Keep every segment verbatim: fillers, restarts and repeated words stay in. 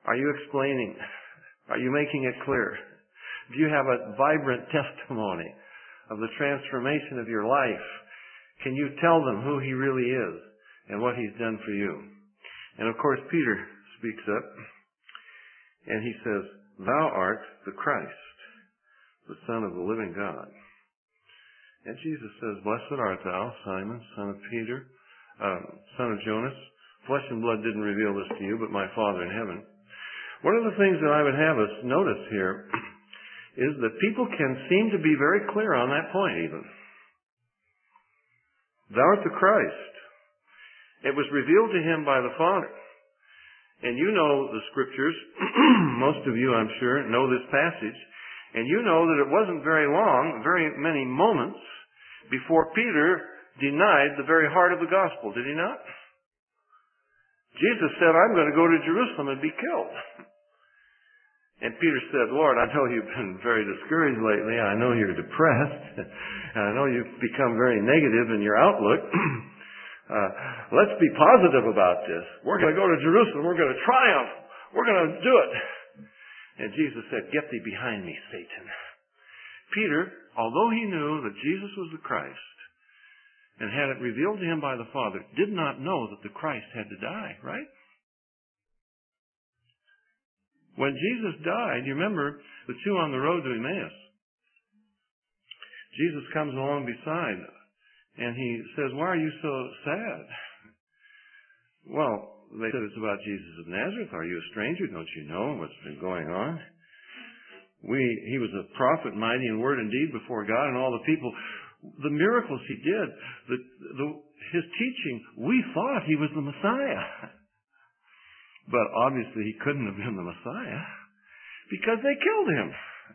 Are you explaining? Are you making it clear? Do you have a vibrant testimony of the transformation of your life? Can you tell them who He really is and what He's done for you? And of course, Peter speaks up and he says, "Thou art the Christ, the Son of the living God." And Jesus says, "Blessed art thou, Simon, son of Peter, uh, son of Jonas. Flesh and blood didn't reveal this to you, but my Father in heaven." One of the things that I would have us notice here is that people can seem to be very clear on that point even. Thou art the Christ. It was revealed to him by the Father. And you know the Scriptures. Most of you, I'm sure, know this passage. And you know that it wasn't very long, very many moments, before Peter denied the very heart of the gospel, did he not? Jesus said, "I'm going to go to Jerusalem and be killed." And Peter said, "Lord, I know you've been very discouraged lately. I know you're depressed. And I know you've become very negative in your outlook. uh, let's be positive about this. We're going to go to Jerusalem. We're going to triumph. We're going to do it." And Jesus said, "Get thee behind me, Satan." Peter, although he knew that Jesus was the Christ and had it revealed to him by the Father, did not know that the Christ had to die, right? When Jesus died, you remember the two on the road to Emmaus. Jesus comes along beside and he says, "Why are you so sad?" Well, they said, "It's about Jesus of Nazareth. Are you a stranger? Don't you know what's been going on? We, he was a prophet, mighty in word and deed before God and all the people. The miracles he did, the, the, his teaching, we thought he was the Messiah." But obviously he couldn't have been the Messiah because they killed him.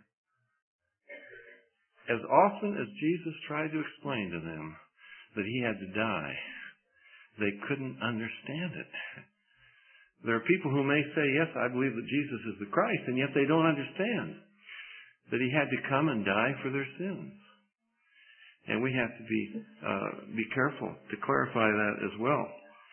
As often as Jesus tried to explain to them that he had to die, they couldn't understand it. There are people who may say, "Yes, I believe that Jesus is the Christ," and yet they don't understand that he had to come and die for their sins. And we have to be uh, be careful to clarify that as well.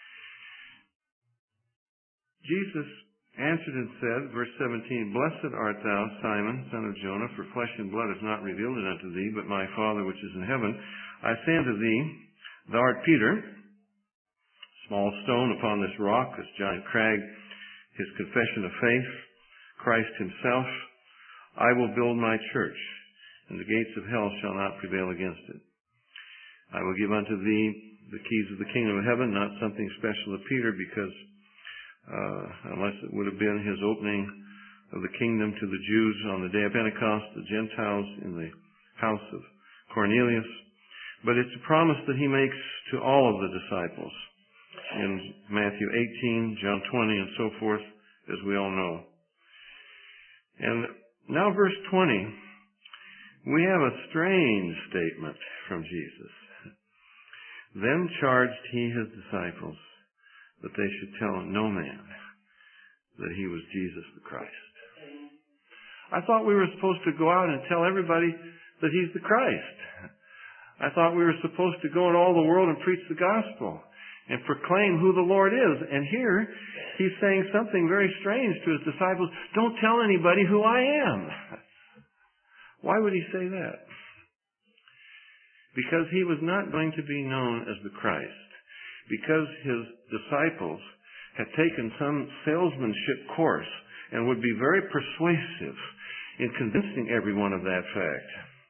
Jesus answered and said, verse seventeen, "Blessed art thou, Simon, son of Jonah, for flesh and blood has not revealed it unto thee, but my Father which is in heaven. I say unto thee, thou art Peter, small stone upon this rock, this giant crag, his confession of faith, Christ himself. I will build my church, and the gates of hell shall not prevail against it. I will give unto thee the keys of the kingdom of heaven," not something special to Peter, because uh, unless it would have been his opening of the kingdom to the Jews on the day of Pentecost, the Gentiles in the house of Cornelius. But it's a promise that he makes to all of the disciples in Matthew eighteen, John twenty, and so forth, as we all know. And now verse twenty, we have a strange statement from Jesus. "Then charged he his disciples that they should tell no man that he was Jesus the Christ." I thought we were supposed to go out and tell everybody that he's the Christ. I thought we were supposed to go in all the world and preach the gospel and proclaim who the Lord is. And here he's saying something very strange to his disciples. "Don't tell anybody who I am." Why would he say that? Because he was not going to be known as the Christ. Because his disciples had taken some salesmanship course and would be very persuasive in convincing everyone of that fact.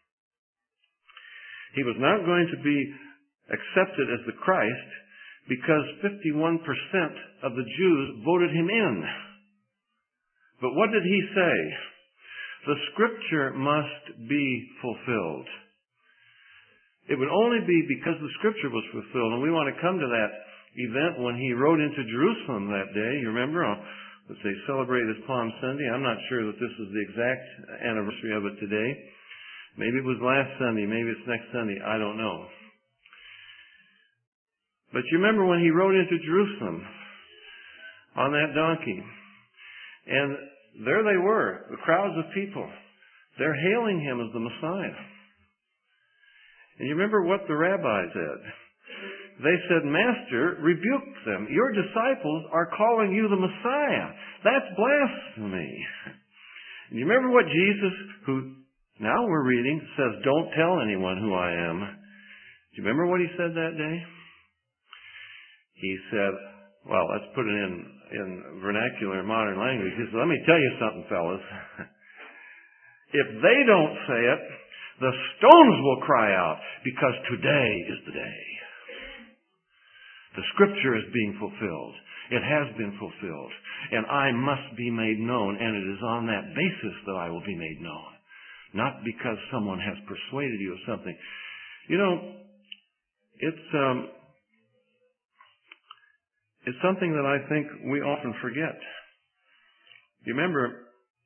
He was not going to be accepted as the Christ because fifty-one percent of the Jews voted him in. But what did he say? The Scripture must be fulfilled. It would only be because the Scripture was fulfilled. And we want to come to that event when he rode into Jerusalem that day. You remember? As they celebrate his Palm Sunday. I'm not sure that this is the exact anniversary of it today. Maybe it was last Sunday. Maybe it's next Sunday. I don't know. But you remember when he rode into Jerusalem on that donkey. And there they were, the crowds of people. They're hailing him as the Messiah. And you remember what the rabbi said? they said, Master, rebuke them. Your disciples are calling you the Messiah. That's blasphemy. And you remember what Jesus, who now we're reading, says, don't tell anyone who I am. Do you remember what he said that day? He said, well, let's put it in, in vernacular modern language. He said, let me tell you something, fellas. If they don't say it, the stones will cry out, because today is the day. The Scripture is being fulfilled. It has been fulfilled. And I must be made known, and it is on that basis that I will be made known. Not because someone has persuaded you of something. You know, it's, um, it's something that I think we often forget. You remember,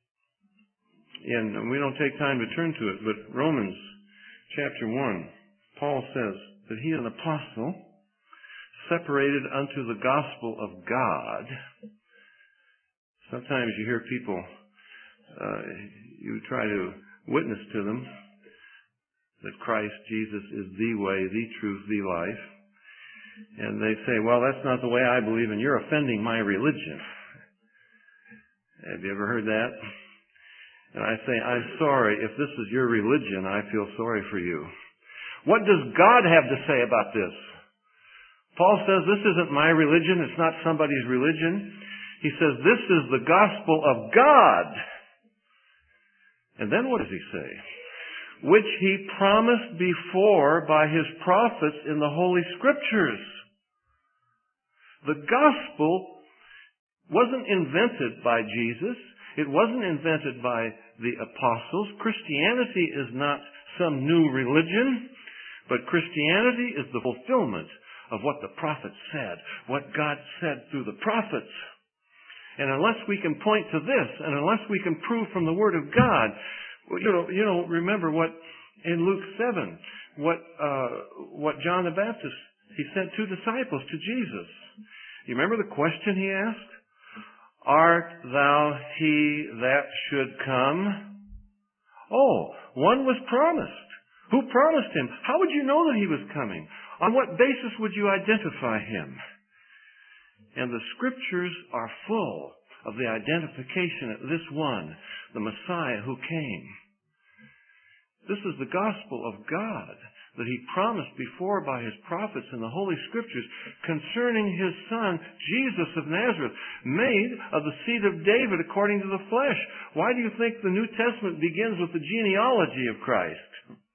and we don't take time to turn to it, but Romans chapter one, Paul says that he is an apostle separated unto the gospel of God. Sometimes you hear people, uh, you try to witness to them that Christ Jesus is the way, the truth, the life. And they say, well, that's not the way I believe, and you're offending my religion. Have you ever heard that? And I say, I'm sorry, if this is your religion, I feel sorry for you. What does God have to say about this? Paul says, this isn't my religion, it's not somebody's religion. He says, this is the gospel of God. And then what does he say? Which he promised before by his prophets in the Holy Scriptures. The gospel wasn't invented by Jesus. It wasn't invented by the apostles. Christianity is not some new religion, but Christianity is the fulfillment of what the prophets said, what God said through the prophets. And unless we can point to this, and unless we can prove from the Word of God, you know, you know, remember what in Luke seven, what uh, what John the Baptist, he sent two disciples to Jesus. You remember the question he asked? Art thou he that should come? Oh, one was promised. Who promised him? How would you know that he was coming? On what basis would you identify him? And the Scriptures are full of the identification of this one, the Messiah who came. This is the gospel of God that he promised before by his prophets in the Holy Scriptures concerning his Son, Jesus of Nazareth, made of the seed of David according to the flesh. Why do you think the New Testament begins with the genealogy of Christ?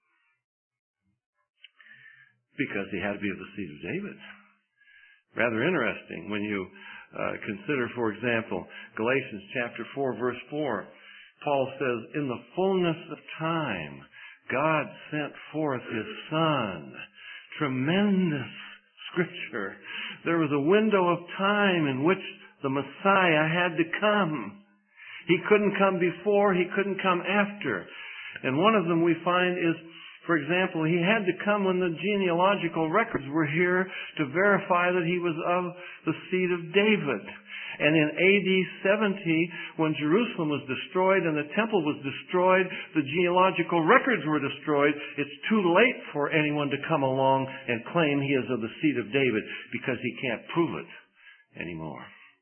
Because he had to be of the seed of David. Rather interesting when you uh, consider, for example, Galatians chapter four, verse four. Paul says, in the fullness of time, God sent forth his Son. Tremendous Scripture. There was a window of time in which the Messiah had to come. He couldn't come before, he couldn't come after. And one of them we find is, for example, he had to come when the genealogical records were here to verify that he was of the seed of David. And in A D seventy, when Jerusalem was destroyed and the temple was destroyed, the genealogical records were destroyed. It's too late for anyone to come along and claim he is of the seed of David because he can't prove it anymore.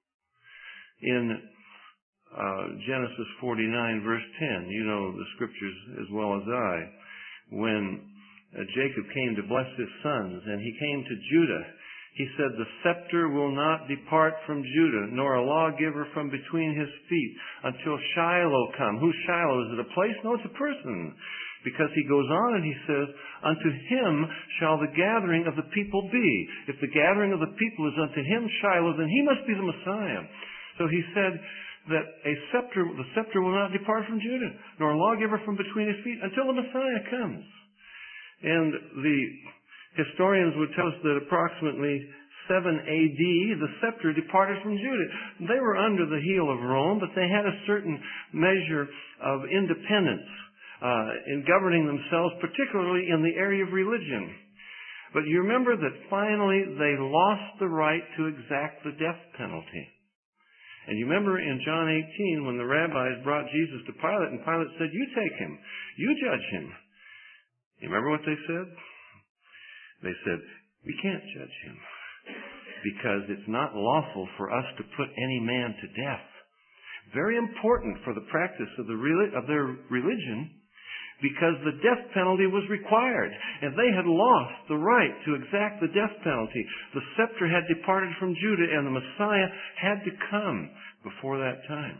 In uh, Genesis forty-nine, verse ten, you know the Scriptures as well as I, when uh, Jacob came to bless his sons and he came to Judah, he said, the scepter will not depart from Judah, nor a lawgiver from between his feet, until Shiloh come. Who's Shiloh? Is it a place? No, it's a person. Because he goes on and he says, unto him shall the gathering of the people be. If the gathering of the people is unto him, Shiloh, then he must be the Messiah. So he said that a scepter, the scepter will not depart from Judah, nor a lawgiver from between his feet, until the Messiah comes. And the historians would tell us that approximately seven A D, the scepter departed from Judah. They were under the heel of Rome, but they had a certain measure of independence uh, in governing themselves, particularly in the area of religion. But you remember that finally they lost the right to exact the death penalty. And you remember in John eighteen when the rabbis brought Jesus to Pilate, and Pilate said, you take him, you judge him. You remember what they said? They said, We can't judge him because it's not lawful for us to put any man to death. Very important for the practice of, the, of their religion, because the death penalty was required, and they had lost the right to exact the death penalty. The scepter had departed from Judah, and the Messiah had to come before that time.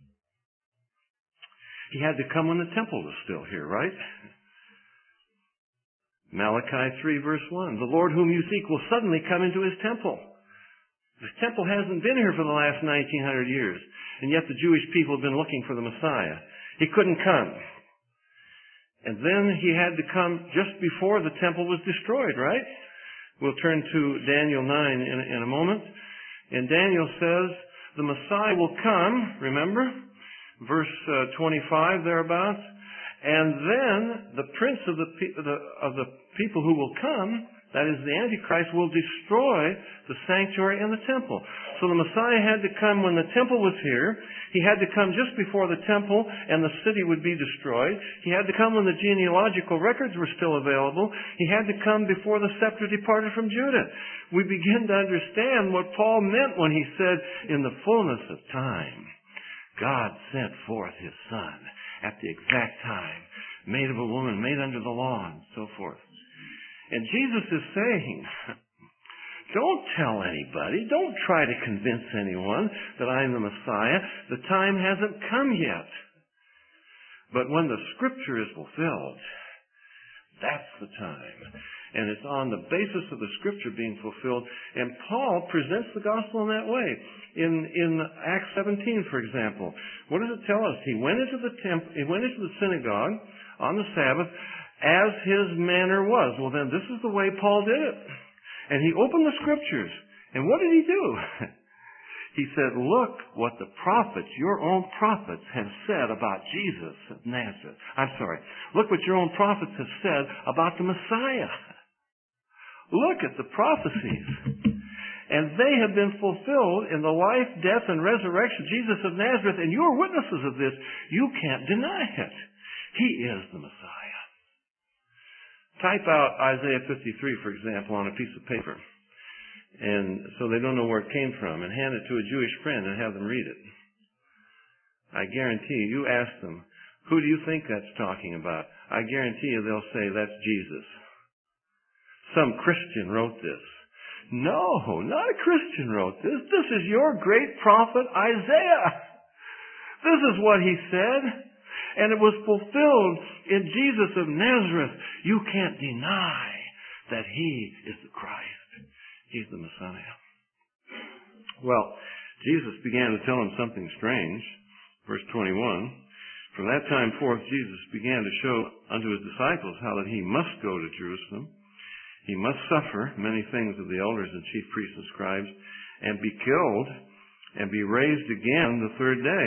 He had to come when the temple was still here, right? Malachi three verse one, the Lord whom you seek will suddenly come into his temple. His temple hasn't been here for the last nineteen hundred years, and yet the Jewish people have been looking for the Messiah. He couldn't come. And then he had to come just before the temple was destroyed, right? We'll turn to Daniel nine in, in a moment. And Daniel says, the Messiah will come, remember? Verse uh, twenty-five thereabouts. And then the prince of the, the, of the people who will come, that is the Antichrist, will destroy the sanctuary and the temple. So the Messiah had to come when the temple was here. He had to come just before the temple and the city would be destroyed. He had to come when the genealogical records were still available. He had to come before the scepter departed from Judah. We begin to understand what Paul meant when he said, in the fullness of time, God sent forth his Son at the exact time, made of a woman, made under the law, and so forth. And Jesus is saying, don't tell anybody, don't try to convince anyone that I'm the Messiah. The time hasn't come yet. But when the Scripture is fulfilled, that's the time. And it's on the basis of the Scripture being fulfilled. And Paul presents the gospel in that way. In, in Acts seventeen, for example, what does it tell us? He went into the temple, he went into the synagogue on the Sabbath as his manner was. Well, then this is the way Paul did it. And he opened the Scriptures. And what did he do? He said, look what the prophets, your own prophets, have said about Jesus of Nazareth. I'm sorry. Look what your own prophets have said about the Messiah. Look at the prophecies. And they have been fulfilled in the life, death, and resurrection of Jesus of Nazareth, and you're witnesses of this. You can't deny it. He is the Messiah. Type out Isaiah fifty-three, for example, on a piece of paper, and so they don't know where it came from, and hand it to a Jewish friend and have them read it. I guarantee you, you ask them, who do you think that's talking about? I guarantee you they'll say, that's Jesus. Some Christian wrote this. No, not a Christian wrote this. This is your great prophet Isaiah. This is what he said. And it was fulfilled in Jesus of Nazareth. You can't deny that he is the Christ. He's the Messiah. Well, Jesus began to tell him something strange. Verse twenty-one. From that time forth, Jesus began to show unto his disciples how that he must go to Jerusalem. He must suffer many things of the elders and chief priests and scribes, and be killed, and be raised again the third day.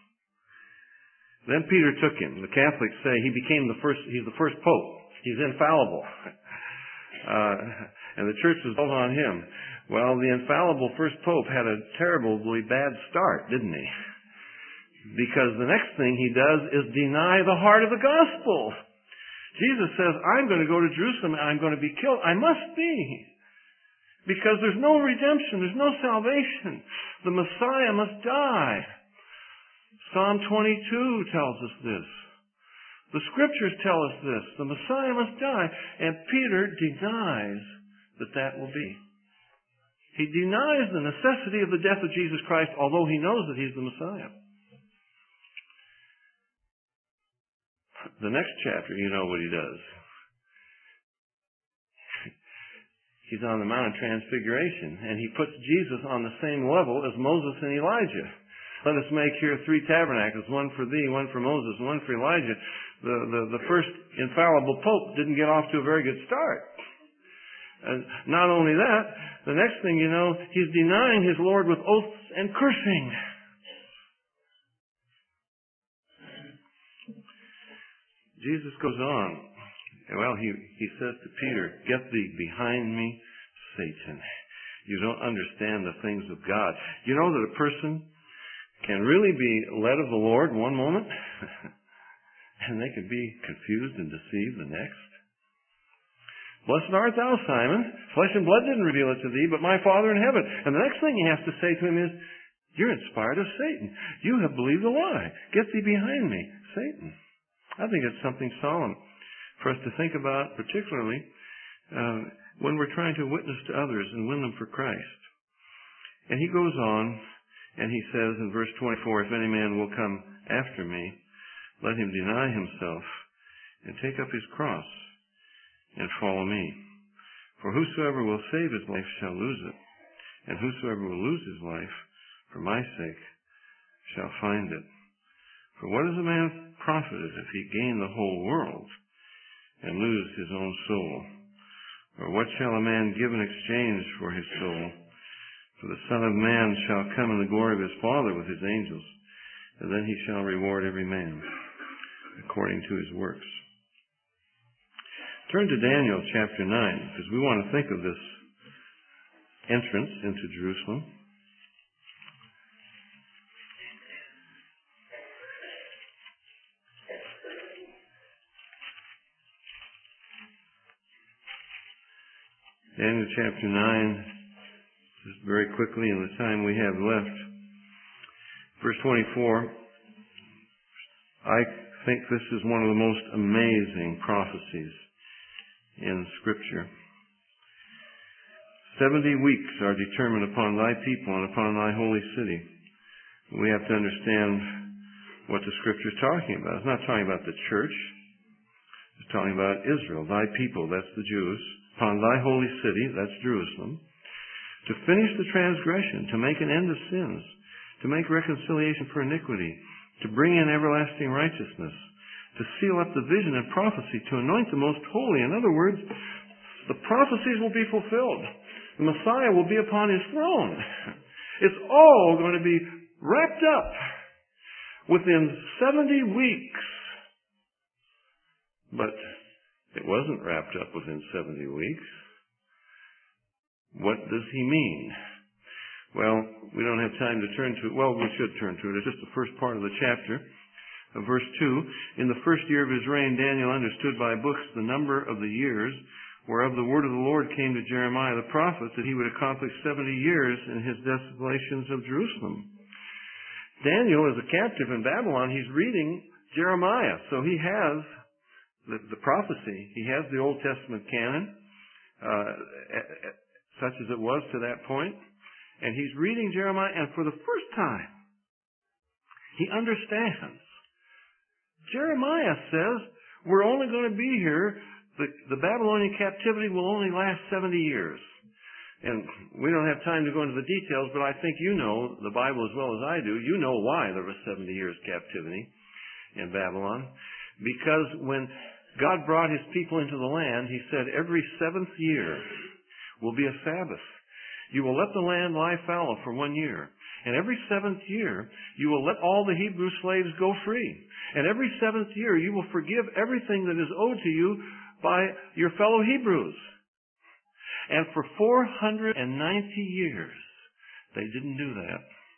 Then Peter took him. The Catholics say he became the first, he's the first pope. He's infallible. Uh, and the church was built on him. Well, the infallible first pope had a terribly bad start, didn't he? Because the next thing he does is deny the heart of the gospel. Jesus says, I'm going to go to Jerusalem and I'm going to be killed. I must be. Because there's no redemption. There's no salvation. The Messiah must die. Psalm twenty-two tells us this. The Scriptures tell us this. The Messiah must die. And Peter denies that that will be. He denies the necessity of the death of Jesus Christ, although he knows that he's the Messiah. The next chapter, you know what he does. He's on the Mount of Transfiguration, and he puts Jesus on the same level as Moses and Elijah. Let us make here three tabernacles, one for thee, one for Moses, and one for Elijah. The, the, the first infallible pope didn't get off to a very good start. And not only that, the next thing you know, he's denying his Lord with oaths and cursing. Jesus goes on. Well, he, he says to Peter, get thee behind me, Satan. You don't understand the things of God. You know that a person can really be led of the Lord one moment, and they can be confused and deceived the next. Blessed art thou, Simon. Flesh and blood didn't reveal it to thee, but my Father in heaven. And the next thing he has to say to him is, you're inspired of Satan. You have believed a lie. Get thee behind me, Satan. I think it's something solemn for us to think about, particularly uh, when we're trying to witness to others and win them for Christ. And he goes on, and he says in verse twenty-four, if any man will come after me, let him deny himself and take up his cross and follow me. For whosoever will save his life shall lose it, and whosoever will lose his life for my sake shall find it. For what is a man profited if he gain the whole world and lose his own soul? Or what shall a man give in exchange for his soul? For the Son of Man shall come in the glory of his Father with his angels, and then he shall reward every man according to his works. Turn to Daniel chapter nine, because we want to think of this entrance into Jerusalem. Daniel chapter nine, just very quickly in the time we have left. Verse twenty-four, I think this is one of the most amazing prophecies in Scripture. Seventy weeks are determined upon thy people and upon thy holy city. We have to understand what the Scripture is talking about. It's not talking about the church. It's talking about Israel, thy people, that's the Jews, upon thy holy city, that's Jerusalem, to finish the transgression, to make an end of sins, to make reconciliation for iniquity, to bring in everlasting righteousness, to seal up the vision and prophecy, to anoint the most holy. In other words, the prophecies will be fulfilled. The Messiah will be upon his throne. It's all going to be wrapped up within seventy weeks. But it wasn't wrapped up within seventy weeks. What does he mean? Well, we don't have time to turn to it. Well, we should turn to it. It's just the first part of the chapter. Uh, verse two, in the first year of his reign, Daniel understood by books the number of the years, whereof the word of the Lord came to Jeremiah the prophet, that he would accomplish seventy years in his desolations of Jerusalem. Daniel is a captive in Babylon. He's reading Jeremiah. So he has the, the prophecy. He has the Old Testament canon, uh, such as it was to that point. And he's reading Jeremiah, and for the first time, he understands. Jeremiah says, we're only going to be here, the, the Babylonian captivity will only last seventy years. And we don't have time to go into the details, but I think you know the Bible as well as I do. You know why there was seventy years captivity in Babylon. Because when God brought his people into the land, he said every seventh year will be a Sabbath. You will let the land lie fallow for one year. And every seventh year, you will let all the Hebrew slaves go free. And every seventh year, you will forgive everything that is owed to you by your fellow Hebrews. And for four hundred ninety years, they didn't do that.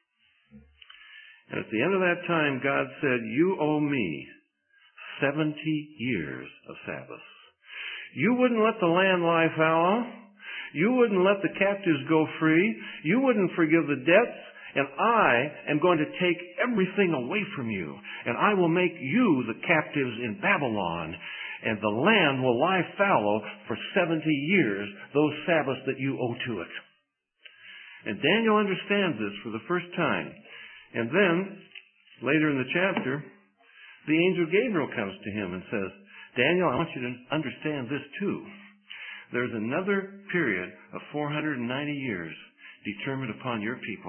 And at the end of that time, God said, you owe me seventy years of Sabbaths. You wouldn't let the land lie fallow. You wouldn't let the captives go free. You wouldn't forgive the debts. And I am going to take everything away from you. And I will make you the captives in Babylon. And the land will lie fallow for seventy years, those Sabbaths that you owe to it. And Daniel understands this for the first time. And then, later in the chapter, the angel Gabriel comes to him and says, Daniel, I want you to understand this too. There's another period of four hundred ninety years determined upon your people.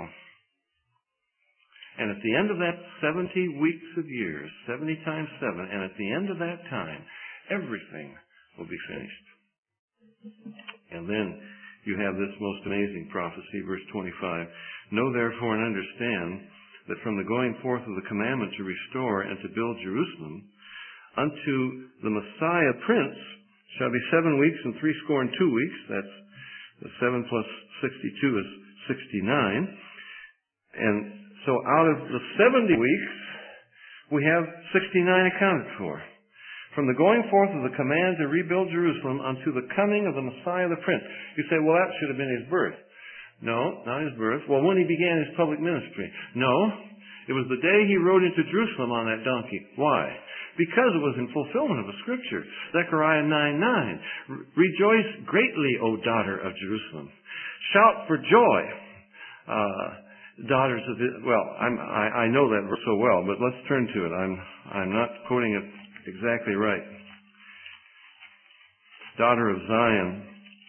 And at the end of that seventy weeks of years, seventy times seven, and at the end of that time, everything will be finished. And then you have this most amazing prophecy, verse twenty-five. Know therefore and understand that from the going forth of the commandment to restore and to build Jerusalem, unto the Messiah Prince shall be seven weeks and three score and two weeks. That's the seven plus sixty-two is sixty-nine. And so out of the seventy weeks, we have sixty-nine accounted for. from the going forth of the command to rebuild Jerusalem unto the coming of the Messiah the Prince. You say, well, that should have been his birth. No, not his birth. Well, when he began his public ministry. No, it was the day he rode into Jerusalem on that donkey. Why? Because it was in fulfillment of a scripture. Zechariah nine nine. Rejoice greatly, O daughter of Jerusalem. Shout for joy, uh, daughters of Israel. Well, I'm, I, I know that verse so well, but let's turn to it. I'm, I'm not quoting it exactly right. Daughter of Zion.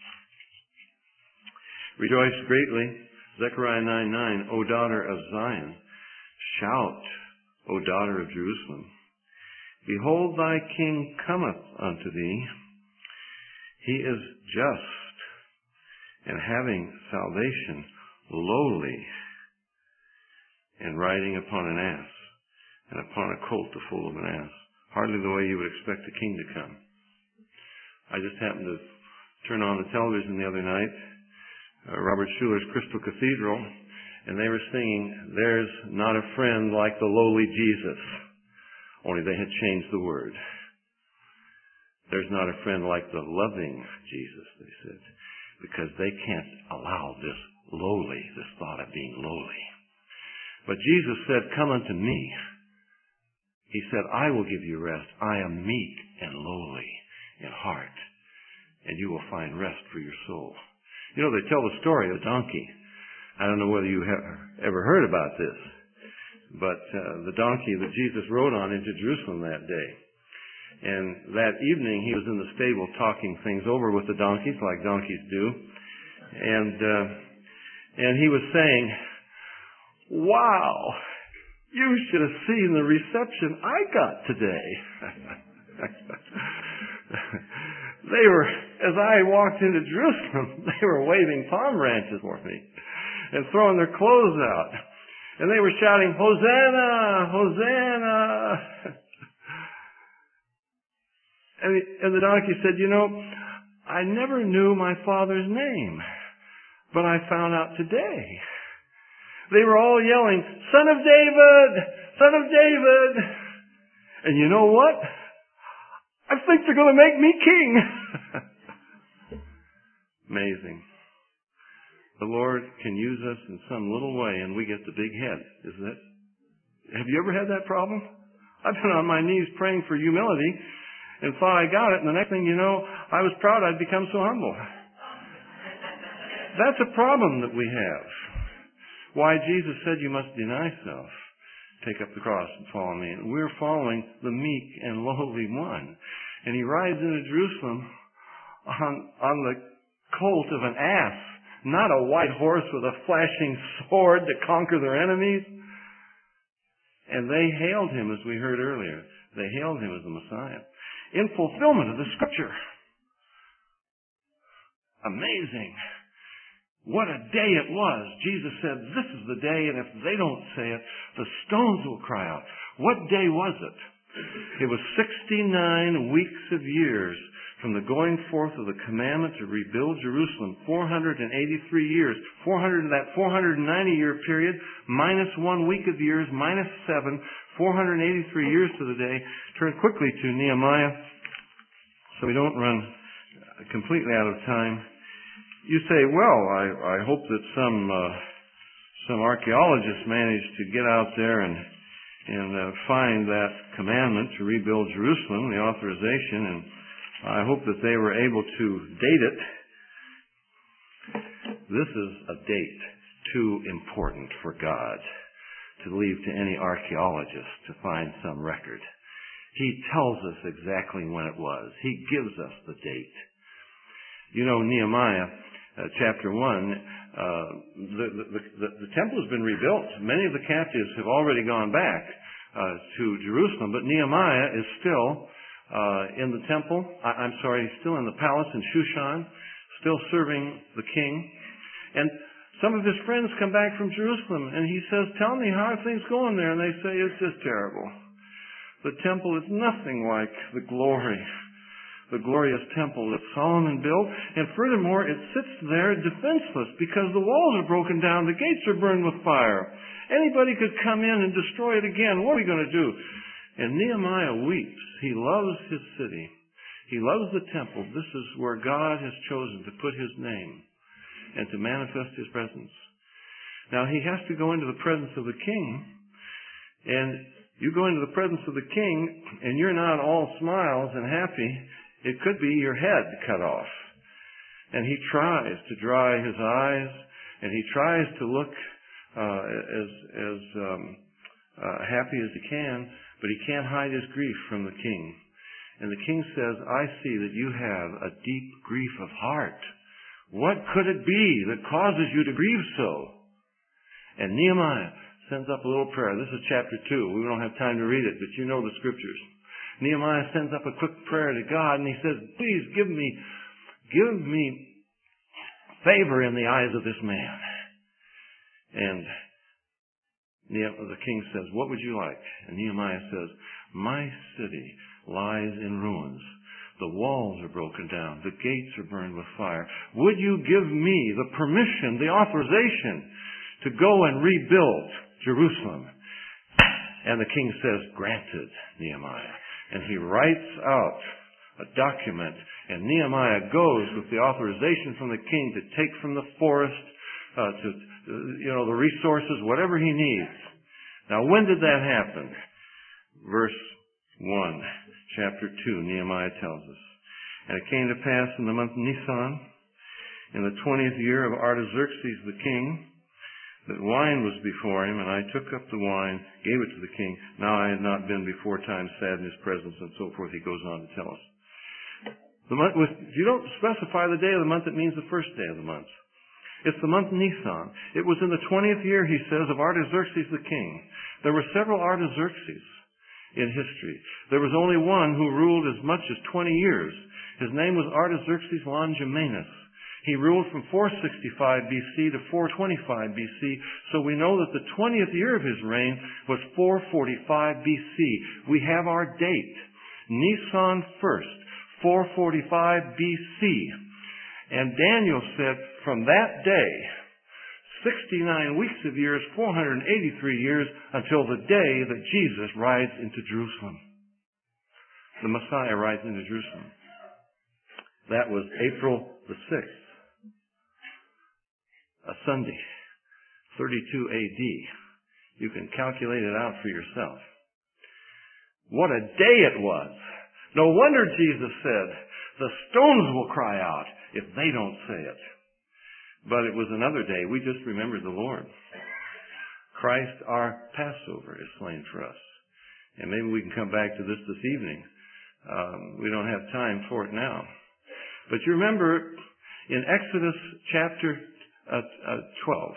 Rejoice greatly, Zechariah nine nine. O daughter of Zion. Shout, O daughter of Jerusalem. Behold, thy king cometh unto thee. He is just, and having salvation, lowly, and riding upon an ass, and upon a colt the foal of an ass. Hardly the way you would expect a king to come. I just happened to turn on the television the other night, uh, Robert Schuller's Crystal Cathedral, and they were singing, "There's not a friend like the lowly Jesus." Only they had changed the word. There's not a friend like the loving Jesus, they said, because they can't allow this lowly, this thought of being lowly. But Jesus said, come unto me. He said, I will give you rest. I am meek and lowly in heart, and you will find rest for your soul. You know, they tell the story of the donkey. I don't know whether you have ever heard about this, but uh, the donkey that Jesus rode on into Jerusalem that day. And that evening he was in the stable talking things over with the donkeys, like donkeys do. And uh, and he was saying, wow, you should have seen the reception I got today. They were, as I walked into Jerusalem, they were waving palm branches for me and throwing their clothes out. And they were shouting, Hosanna! Hosanna! and, the, and the donkey said, you know, I never knew my father's name, but I found out today. They were all yelling, Son of David! Son of David! And you know what? I think they're going to make me king. Amazing. The Lord can use us in some little way and we get the big head, isn't it? Have you ever had that problem? I've been on my knees praying for humility and thought I got it, and the next thing you know, I was proud I'd become so humble. That's a problem that we have. Why Jesus said you must deny self, take up the cross and follow me. And we're following the meek and lowly one. And he rides into Jerusalem on, on the colt of an ass, not a white horse with a flashing sword to conquer their enemies. And they hailed him, as we heard earlier. They hailed him as the Messiah. In fulfillment of the Scripture. Amazing. What a day it was. Jesus said, this is the day, and if they don't say it, the stones will cry out. What day was it? It was sixty-nine weeks of years from the going forth of the commandment to rebuild Jerusalem. four hundred eighty-three years. four hundred, that four hundred ninety year period, minus one week of years, minus seven, four hundred eighty-three years to the day. Turn quickly to Nehemiah so we don't run completely out of time. You say, well, I, I hope that some uh, some archaeologists managed to get out there and and uh, find that commandment to rebuild Jerusalem, the authorization, and I hope that they were able to date it. This is a date too important for God to leave to any archaeologist to find some record. He tells us exactly when it was. He gives us the date. You know, Nehemiah uh, chapter one, uh, the, the, the, the temple has been rebuilt. Many of the captives have already gone back uh, to Jerusalem, but Nehemiah is still uh, in the temple. I, I'm sorry, he's still in the palace in Shushan, still serving the king. And some of his friends come back from Jerusalem, and he says, tell me, how are things going there? And they say, it's just terrible. The temple is nothing like the glory, the glorious temple that Solomon built. And furthermore, it sits there defenseless because the walls are broken down, the gates are burned with fire. Anybody could come in and destroy it again. What are we going to do? And Nehemiah weeps. He loves his city. He loves the temple. This is where God has chosen to put his name and to manifest his presence. Now he has to go into the presence of the king, and you go into the presence of the king and you're not all smiles and happy. It could be your head cut off. And he tries to dry his eyes, and he tries to look uh, as as um, uh, happy as he can, but he can't hide his grief from the king. And the king says, I see that you have a deep grief of heart. What could it be that causes you to grieve so? And Nehemiah sends up a little prayer. This is chapter two. We don't have time to read it, but you know the scriptures. Nehemiah sends up a quick prayer to God, and he says, please give me, give me favor in the eyes of this man. And the king says, what would you like? And Nehemiah says, my city lies in ruins. The walls are broken down. The gates are burned with fire. Would you give me the permission, the authorization to go and rebuild Jerusalem? And the king says, granted, Nehemiah. And he writes out a document, and Nehemiah goes with the authorization from the king to take from the forest, uh, to, you know, the resources, whatever he needs. Now, when did that happen? Verse one, chapter two, Nehemiah tells us. And it came to pass in the month Nisan, in the twentieth year of Artaxerxes the king, that wine was before him, and I took up the wine, gave it to the king. Now I had not been before time sad in his presence, and so forth. He goes on to tell us. The month, with, if you don't specify the day of the month, it means the first day of the month. It's the month Nisan. It was in the twentieth year, he says, of Artaxerxes the king. There were several Artaxerxes in history. There was only one who ruled as much as twenty years. His name was Artaxerxes Longimanus. He ruled from four sixty-five B C to four twenty-five B C, so we know that the twentieth year of his reign was four forty-five B C. We have our date, Nisan first, four forty-five B C. And Daniel said, from that day, sixty-nine weeks of years, four hundred eighty-three years, until the day that Jesus rides into Jerusalem. The Messiah rides into Jerusalem. That was April the sixth. A Sunday, thirty-two A D. You can calculate it out for yourself. What a day it was. No wonder Jesus said, the stones will cry out if they don't say it. But it was another day. We just remembered the Lord. Christ, our Passover, is slain for us. And maybe we can come back to this this evening. Um, we don't have time for it now. But you remember in Exodus chapter uh, uh, twelve,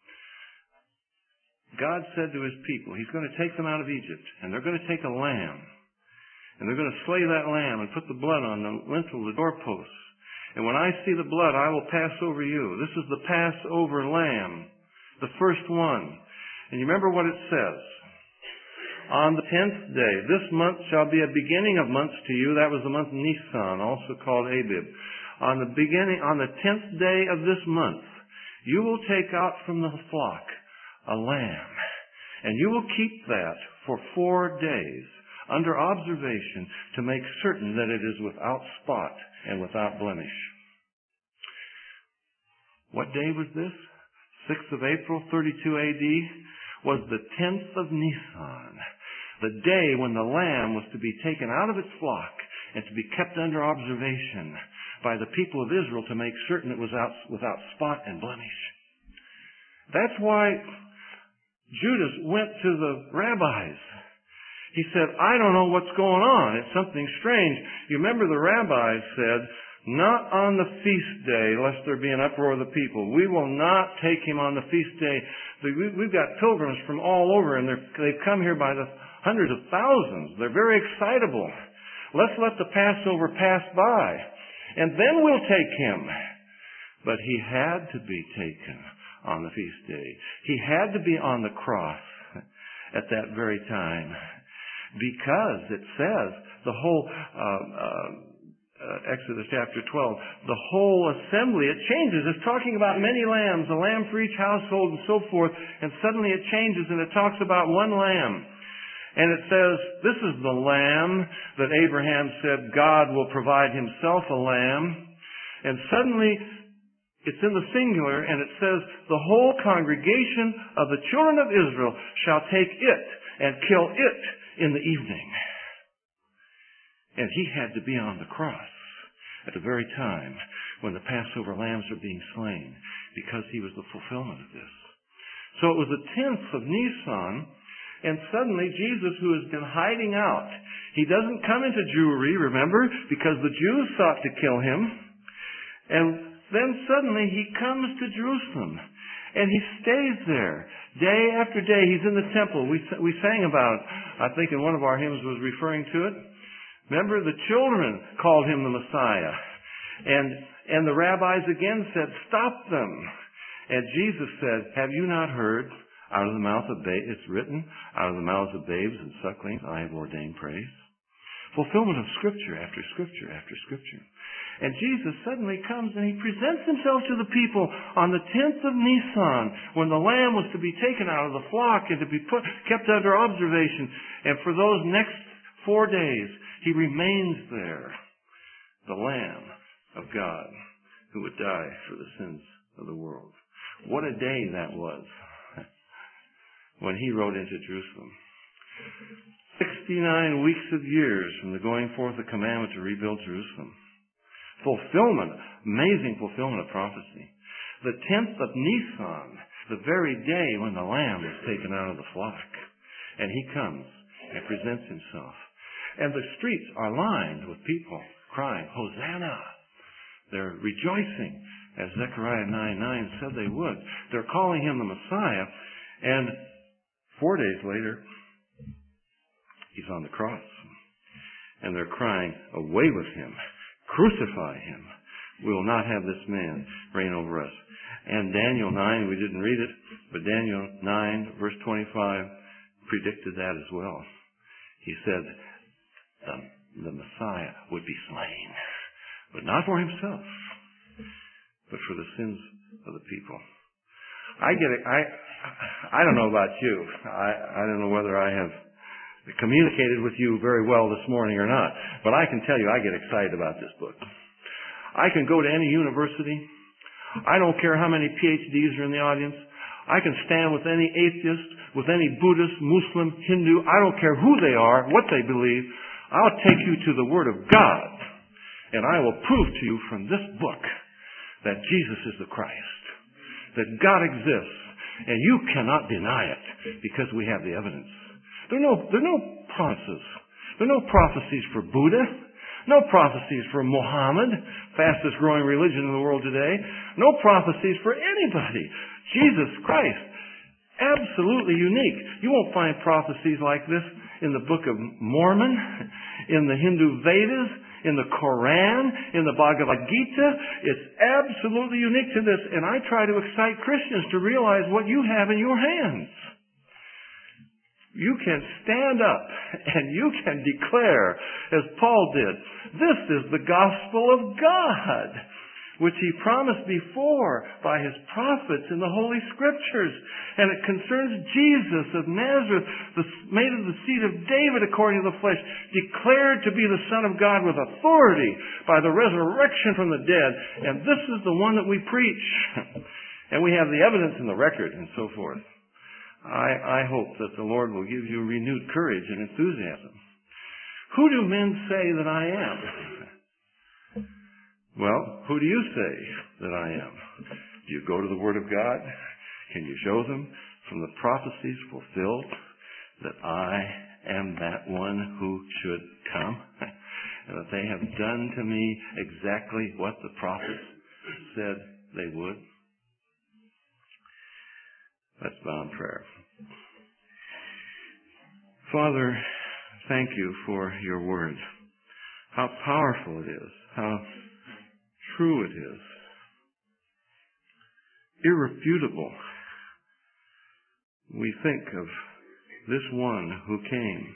God said to his people, he's going to take them out of Egypt, and they're going to take a lamb, and they're going to slay that lamb and put the blood on the lintel of the doorposts. And when I see the blood, I will pass over you. This is the Passover lamb, the first one. And you remember what it says? On the tenth day, this month shall be a beginning of months to you. That was the month Nisan, also called Abib. On the beginning, on the tenth day of this month, you will take out from the flock a lamb, and you will keep that for four days under observation to make certain that it is without spot and without blemish. What day was this? sixth of April, thirty-two A D, was the tenth of Nisan, the day when the lamb was to be taken out of its flock and to be kept under observation by the people of Israel to make certain it was out, without spot and blemish. That's why Judas went to the rabbis. He said, I don't know what's going on. It's something strange. You remember the rabbis said, not on the feast day, lest there be an uproar of the people. We will not take him on the feast day. We've got pilgrims from all over, and they've come here by the hundreds of thousands. They're very excitable. Let's let the Passover pass by, and then we'll take him. But he had to be taken on the feast day. He had to be on the cross at that very time, because it says the whole uh, uh, uh, Exodus chapter twelve, the whole assembly, it changes. It's talking about many lambs, a lamb for each household and so forth, and suddenly it changes and it talks about one lamb. And it says, this is the lamb that Abraham said God will provide himself a lamb. And suddenly, it's in the singular, and it says, the whole congregation of the children of Israel shall take it and kill it in the evening. And he had to be on the cross at the very time when the Passover lambs are being slain, because he was the fulfillment of this. So it was the tenth of Nisan, and suddenly Jesus, who has been hiding out, he doesn't come into Jewry, remember, because the Jews sought to kill him. And then suddenly he comes to Jerusalem, and he stays there day after day. He's in the temple. We we sang about, I think in one of our hymns was referring to it. Remember, the children called him the Messiah. And, and the rabbis again said, stop them. And Jesus said, have you not heard? Out of the mouth of babes, it's written, out of the mouths of babes and sucklings I have ordained praise. Fulfillment of Scripture after Scripture after Scripture. And Jesus suddenly comes and he presents himself to the people on the tenth of Nisan, when the lamb was to be taken out of the flock and to be put, kept under observation. And for those next four days, he remains there, the Lamb of God, who would die for the sins of the world. What a day that was when he rode into Jerusalem. sixty-nine weeks of years from the going forth of the commandment to rebuild Jerusalem. Fulfillment, amazing fulfillment of prophecy. The tenth of Nisan, the very day when the lamb was taken out of the flock. And he comes and presents himself. And the streets are lined with people crying, Hosanna! They're rejoicing, as Zechariah nine nine said they would. They're calling him the Messiah. And four days later, he's on the cross. And they're crying, away with him. Crucify him. We will not have this man reign over us. And Daniel nine, we didn't read it, but Daniel nine, verse twenty-five, predicted that as well. He said the, the Messiah would be slain, but not for himself, but for the sins of the people. I get it. I, I don't know about you. I, I don't know whether I have communicated with you very well this morning or not, but I can tell you I get excited about this book. I can go to any university. I don't care how many P H Ds are in the audience. I can stand with any atheist, with any Buddhist, Muslim, Hindu. I don't care who they are, what they believe. I'll take you to the Word of God, and I will prove to you from this book that Jesus is the Christ, that God exists, and you cannot deny it because we have the evidence. There are no, there are no promises. There are no prophecies for Buddha. No prophecies for Muhammad, fastest growing religion in the world today. No prophecies for anybody. Jesus Christ, absolutely unique. You won't find prophecies like this in the Book of Mormon, in the Hindu Vedas, in the Koran, in the Bhagavad Gita. It's absolutely unique to this, and I try to excite Christians to realize what you have in your hands. You can stand up and you can declare, as Paul did, this is the gospel of God, which he promised before by his prophets in the Holy Scriptures. And it concerns Jesus of Nazareth, the, made of the seed of David according to the flesh, declared to be the Son of God with authority by the resurrection from the dead. And this is the one that we preach. And we have the evidence in the record and so forth. I, I hope that the Lord will give you renewed courage and enthusiasm. Who do men say that I am? Well, who do you say that I am? Do you go to the Word of God? Can you show them from the prophecies fulfilled that I am that one who should come? And that they have done to me exactly what the prophets said they would? Let's bow in prayer. Father, thank you for your word. How powerful it is. How true it is. Irrefutable. We think of this one who came,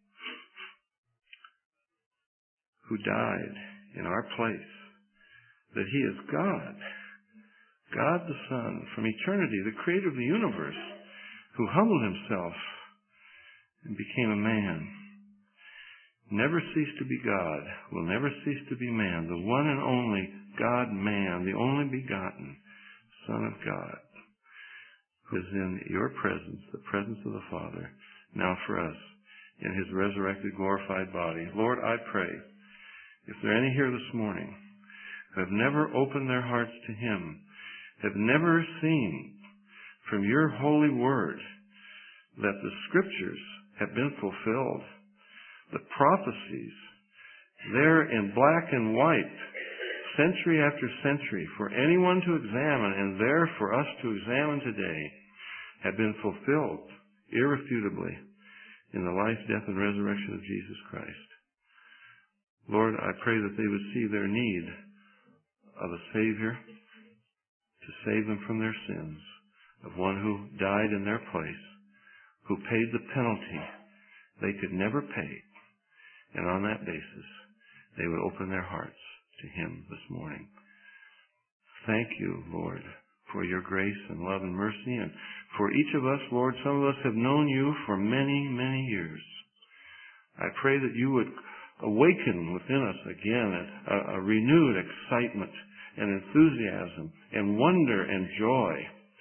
who died in our place, that he is God. God the Son, from eternity, the creator of the universe, who humbled himself and became a man. Never ceased to be God, will never cease to be man, the one and only God-man, the only begotten Son of God, who is in your presence, the presence of the Father, now for us, in his resurrected, glorified body. Lord, I pray, if there are any here this morning who have never opened their hearts to him, have never seen from your holy word that the scriptures have been fulfilled, the prophecies there in black and white, century after century, for anyone to examine, and there for us to examine today, have been fulfilled irrefutably in the life, death, and resurrection of Jesus Christ. Lord, I pray that they would see their need of a Savior to save them from their sins, of one who died in their place, who paid the penalty they could never pay. And on that basis, they would open their hearts to him this morning. Thank you, Lord, for your grace and love and mercy. And for each of us, Lord, some of us have known you for many, many years. I pray that you would awaken within us again a, a renewed excitement and enthusiasm and wonder and joy.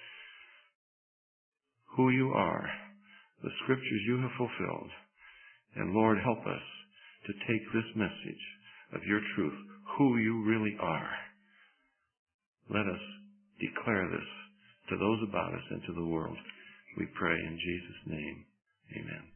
Who you are, the scriptures you have fulfilled. And Lord, help us to take this message of your truth, who you really are. Let us declare this to those about us and to the world. We pray in Jesus' name. Amen.